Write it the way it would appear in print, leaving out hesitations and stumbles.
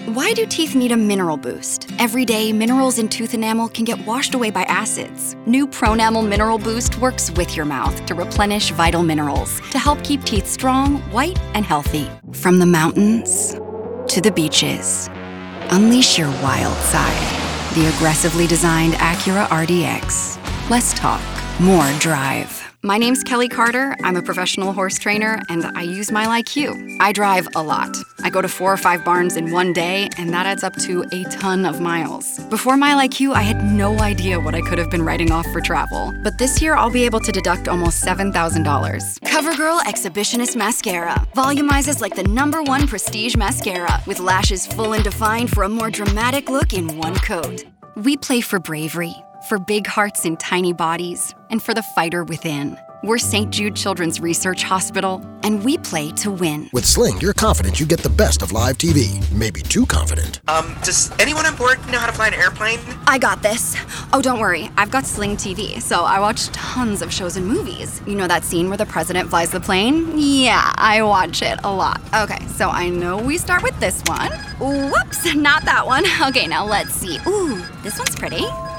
Why do teeth need a mineral boost? Every day, minerals in tooth enamel can get washed away by acids. New Pronamel Mineral Boost works with your mouth to replenish vital minerals to help keep teeth strong, white, and healthy. From the mountains to the beaches, unleash your wild side. The aggressively designed Acura RDX. Less talk, more drive. My name's Kelly Carter. I'm a professional horse trainer, and I use Mile IQ. I drive a lot. I go to 4 or 5 barns in one day, and that adds up to a ton of miles. Before Mile IQ, I had no idea what I could have been writing off for travel. But this year, I'll be able to deduct almost $7,000. CoverGirl Exhibitionist Mascara volumizes like the #1 prestige mascara, with lashes full and defined for a more dramatic look in one coat. We play for bravery, for big hearts in tiny bodies, and for the fighter within. We're St. Jude Children's Research Hospital, and we play to win. With Sling, you're confident you get the best of live TV. Maybe too confident. Does anyone on board know how to fly an airplane? I got this. Oh, don't worry. I've got Sling TV, so I watch tons of shows and movies. You know that scene where the president flies the plane? Yeah, I watch it a lot. Okay, so I know we start with this one. Whoops, not that one. Okay, now let's see. Ooh, this one's pretty.